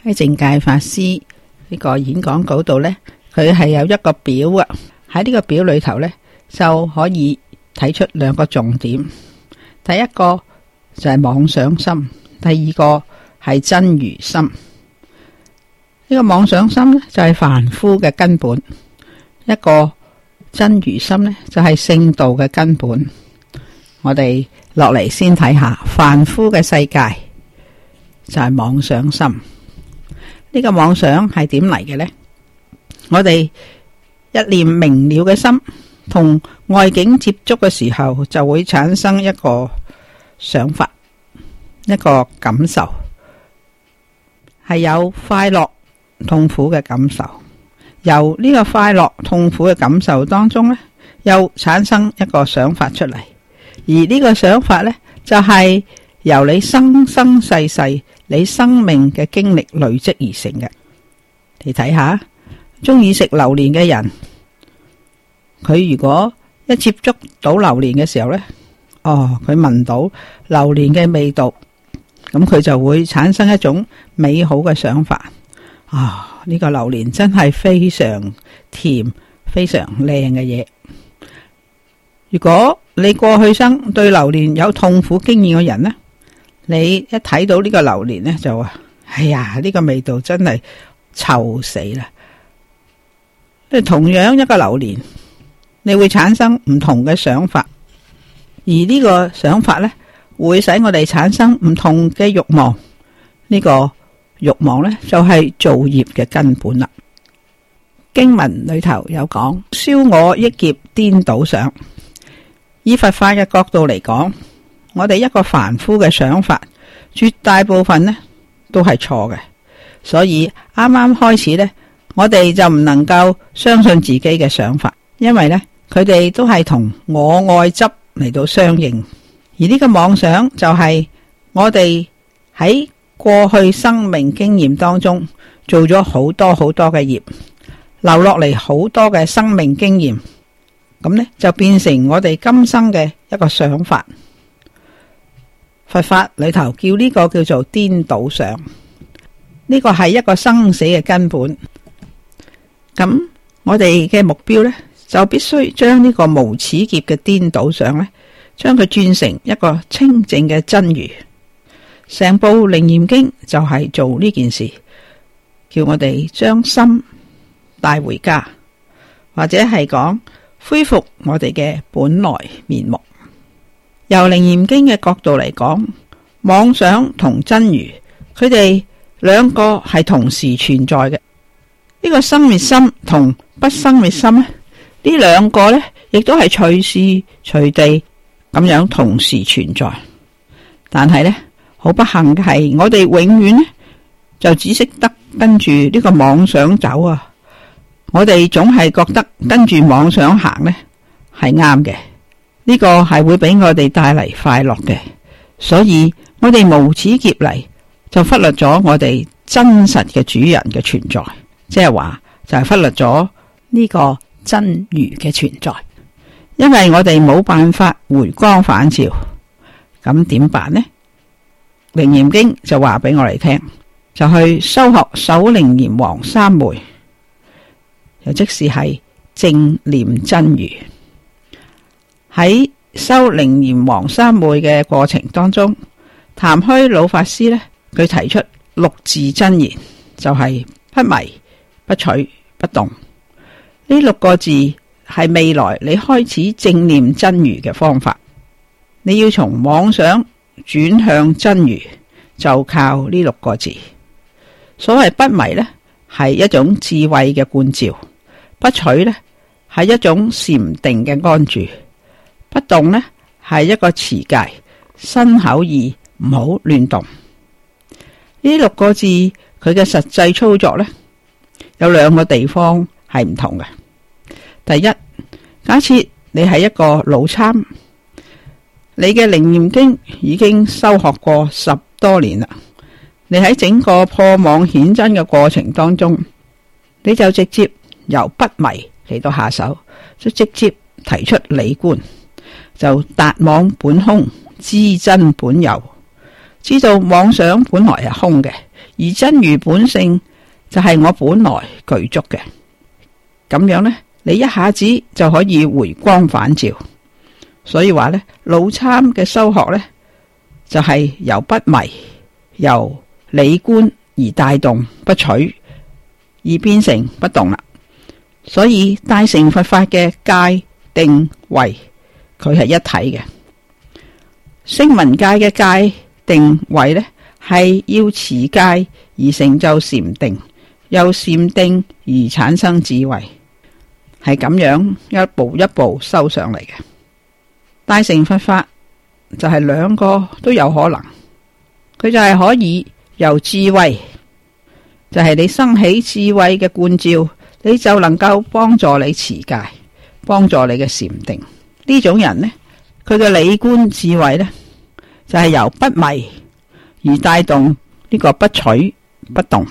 喺淨戒法師呢個演講稿度呢，佢係有一個表啊。喺呢個表裏頭呢，就可以睇出兩個重點。第一個就係妄想心，第二個係真如心。呢個妄想心呢，就係凡夫嘅根本，一個真如心呢，就係聖道嘅根本。我哋落嚟先睇下凡夫嘅世界就係妄想心。呢個妄想係點嚟嘅呢？我哋一念明了嘅心同外境接觸嘅時候，就會產生一個想法，一個感受，係有快樂痛苦嘅感受。由呢個快樂痛苦嘅感受當中呢，又產生一個想法出嚟，而呢個想法呢，就係由你生生世世你生命嘅經歷累積而成嘅。你睇下，中意食榴蓮嘅人，佢如果一接觸到榴蓮嘅時候呢，佢聞到榴蓮嘅味道，咁佢就會產生一種美好嘅想法。呢個榴蓮真係非常甜、非常靚嘅嘢。如果你過去生對榴蓮有痛苦經驗嘅人呢，你一睇到呢個榴蓮呢，就話：哎呀，呢個味道真係臭死啦！同樣一個榴蓮，你會產生唔同嘅想法，而呢個想法呢，會使我哋產生唔同嘅慾望。呢個慾望呢，就係造業嘅根本啦。經文裏頭有講：燒我億劫顛倒想。以佛法嘅角度嚟講，我哋一個凡夫嘅想法，絕大部分呢都係錯嘅。所以啱啱開始呢，我哋就唔能夠相信自己嘅想法，因為呢，佢哋都係同我愛執嚟到相應。而呢個妄想就係我哋喺過去生命經驗當中做咗好多好多嘅業，留落嚟好多嘅生命經驗，咁呢就變成我哋今生嘅一個想法。佛法裏頭叫呢個叫做顛倒想，呢個係一個生死嘅根本。咁我哋嘅目標呢，就必須將呢個無始劫嘅顛倒想呢，將佢轉成一個清淨嘅真如。成部《楞嚴經》就係做呢件事，叫我哋將心帶回家，或者係講恢復我哋嘅本來面目。由《楞嚴經》嘅角度嚟講，妄想同真如，佢哋兩個係同時存在嘅。呢個生滅心同不生滅心呢，呢兩個呢亦都係隨時隨地咁樣同時存在。但係呢，好不幸嘅係，我哋永遠呢就只識得跟住呢個妄想走啊！我哋總係覺得跟住妄想行呢係啱嘅，呢個係會俾我哋帶嚟快樂嘅。所以我哋無始劫嚟就忽略咗我哋真實嘅主人嘅存在，即係話就係忽略咗呢個真如嘅存在。因為我哋冇辦法回光返照，咁點辦呢？《楞嚴經》就話俾我哋聽，就去修學首楞嚴王三昧，又即是係正念真如。喺修楞嚴王三昧嘅過程當中，倓虛老法師呢，佢提出六字真言，就係不迷、不取、不動。呢六個字係未來你開始正念真如嘅方法。你要從妄想轉向真如，就靠呢六個字。所謂不迷呢，係一種智慧嘅觀照；不取呢，係一種禪定嘅安住；不動呢，係一個持戒，身口意唔好亂動。呢六個字佢嘅實際操作呢，有兩個地方係唔同嘅。第一，假設你係一個老參，你嘅《楞嚴經》已經修學過10多年啦，你喺整個破妄顯真嘅過程當中，你就直接由不迷嚟到下手，就直接提出理觀，就達妄本空，知真本有，知道妄想本來係空嘅， 而真如本性就係我本來具足嘅。咁樣呢，你一下子就可以回光返照。所以話呢，老參嘅修學呢，就係由不迷，由理觀而帶動不取，而變成不動啦。所以大乘佛法嘅戒定慧，佢係一體嘅。聲聞界嘅戒定慧呢，係要持戒而成就禪定，由禪定而產生智慧，係咁樣一步一步修上嚟嘅。大乘佛法就係兩個都有可能，佢就係可以由智慧，就係你生起智慧嘅觀照，你就能夠幫助你持戒，幫助你嘅禪定。呢種人呢，佢嘅理觀智慧呢，就係由不迷而帶動呢個不取不動。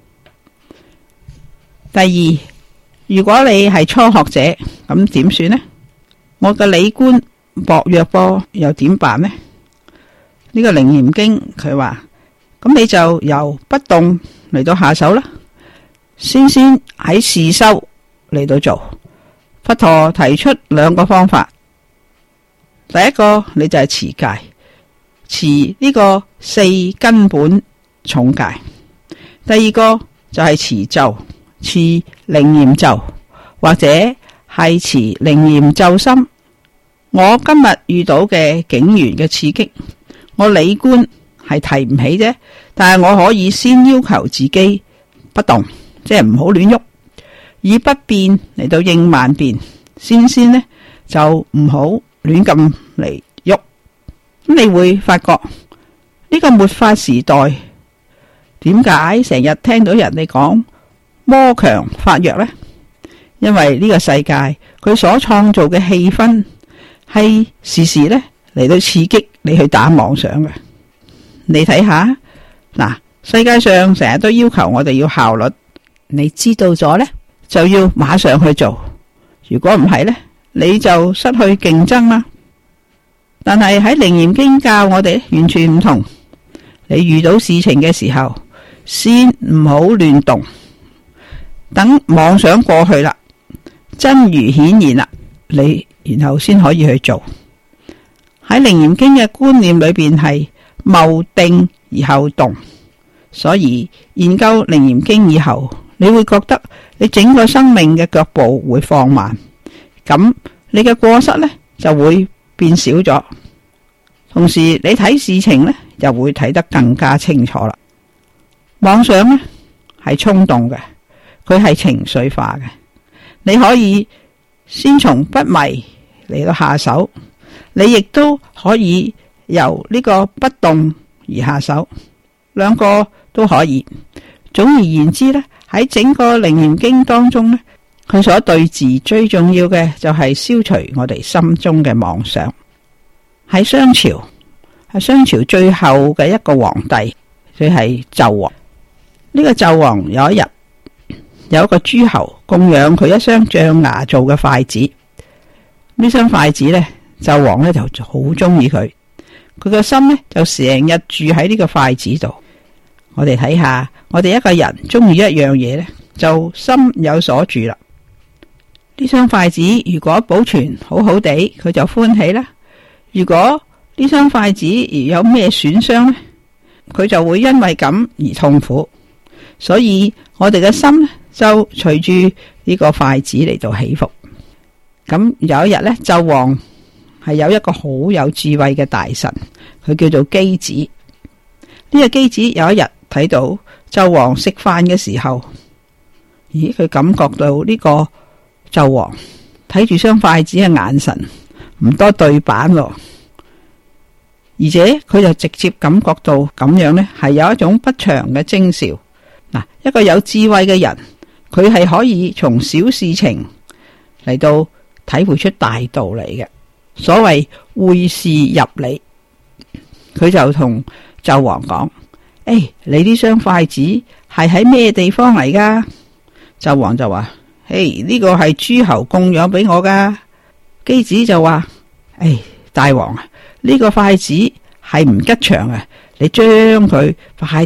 第二，如果你係初學者，咁點算呢？我嘅理觀薄弱噃，又點辦呢？呢個《楞嚴經》佢話，咁你就由不動嚟到下手啦。先喺事修嚟到做。佛陀提出兩個方法，第一個你就係持戒，持呢個四根本重戒；第二個就係持咒，持楞嚴咒，或者係持楞嚴咒心。我今日遇到嘅境緣嘅刺激，我理觀係提唔起啫，但係我可以先要求自己不動，即係唔好亂喐，以不變嚟到應萬變。先呢就唔好亂咁嚟喐。咁你會發覺呢個末法時代，點解成日聽到人哋講魔強法弱呢？因為呢個世界佢所創造嘅氣氛係時時呢嚟到刺激你去打妄想嘅。你睇下嗱，世界上成日都要求我哋要效率，你知道咗呢，就要馬上去做。如果唔係呢，你就失去競爭啦。但係喺《楞嚴經》教我哋完全唔同。你遇到事情嘅時候，先唔好亂動，等妄想過去啦，真如顯現啦，你然後先可以去做。喺《楞嚴經》嘅觀念裏邊係謀定而後動，所以研究《楞嚴經》以後，你會覺得你整個生命嘅腳步會放慢，咁你嘅過失呢就會變少咗，同時你睇事情呢又會睇得更加清楚啦。妄想呢係衝動嘅，佢係情緒化嘅，你可以先從不迷嚟到下手，你亦都可以由呢個不動而下手，兩個都可以。總而言之呢，喺整個《楞嚴經》當中呢，佢所對治最重要嘅就係消除我哋心中嘅妄想。喺商朝最後嘅一個皇帝，佢係紂王。呢個紂王有一日有一個諸侯供養佢一雙象牙做嘅筷子，呢雙筷子呢，紂王呢就好中意佢，佢個心呢就成日住喺呢個筷子度。我哋睇下，我哋一個人中意一樣嘢呢，就心有所住啦。呢雙筷子如果保存好好地，佢就歡喜啦。如果呢雙筷子而有咩損傷呢，佢就會因為咁而痛苦。所以我哋嘅心呢，就隨住呢個筷子嚟到起伏。咁有一日呢，紂王係有一個好有智慧嘅大臣，佢叫做箕子。呢個箕子有一日睇到紂王食飯嘅時候，咦，佢感覺到呢個紂王睇住雙筷子嘅眼神唔多對版喎，而且佢就直接感覺到咁樣呢係有一種不祥嘅徵兆。嗱，一個有智慧嘅人，佢係可以從小事情嚟到體會出大道理嘅。所謂會事入理，佢就同紂王講：你呢雙筷子係喺咩地方嚟噶？紂王就話：呢個係諸侯供養俾我噶。箕子就話：大王啊，呢個筷子係唔吉祥啊，你將佢快啲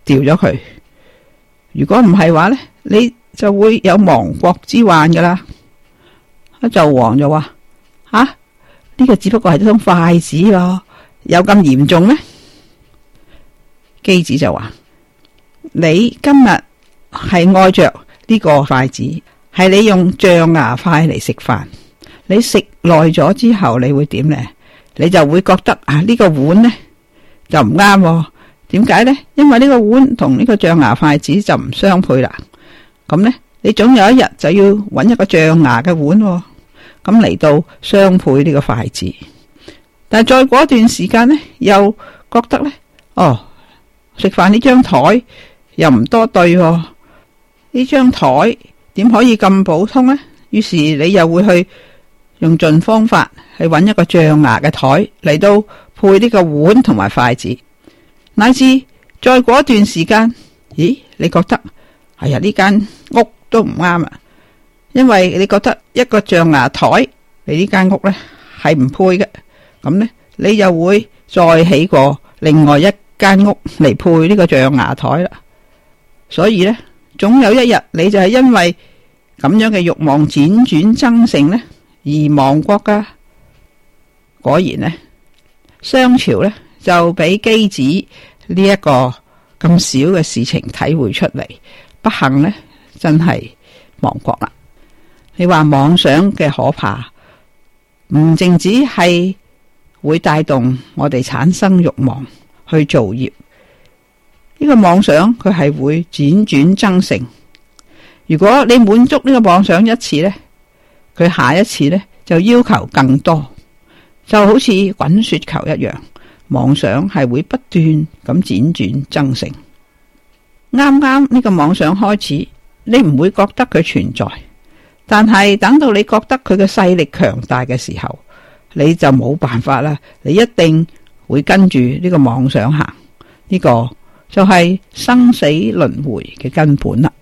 掉咗佢。如果唔係話呢，你就會有亡國之患噶啦。紂王就話：呢個只不過係一種筷子喎，有咁嚴重咩？箕子就話：你今日係愛着呢個筷子，係你用象牙筷嚟食飯，你食耐咗之後，你會點呢？你就會覺得呢個碗呢就唔啱喎。點解呢？因為呢個碗同呢個象牙筷子就唔相配啦。咁呢，你總有一日就要揾一個象牙嘅碗喎，咁嚟到相配呢個筷子。但係再過一段時間呢，又覺得呢，食飯呢張台又唔多對喎，呢張台點可以咁普通呢？於是你又會去用盡方法去揾一個象牙嘅台嚟到配呢個碗同埋筷子，乃至再過一段時間，你覺得呢間屋都唔啱啊，因為你覺得一個象牙台你呢間屋呢係唔配嘅，咁呢，你又會再起過另外一間屋嚟配呢個象牙台啦。所以呢，總有一日你就係因為咁樣嘅慾望輾轉增盛呢而亡國噶。果然呢，商朝呢就俾箕子呢一個咁少嘅事情體會出嚟，不幸呢真係亡國啦。你話妄想嘅可怕，唔淨止係會帶動我哋產生慾望去造業，呢個妄想佢係會輾轉增盛。如果你滿足呢個妄想一次呢，佢下一次呢就要求更多，就好似滾雪球一樣，妄想係會不斷咁輾轉增盛。啱啱呢個妄想開始，你唔會覺得佢存在，但係等到你覺得佢嘅勢力強大嘅時候，你就冇辦法啦，你一定會跟住呢個妄想行。呢個就係生死輪迴嘅根本啦。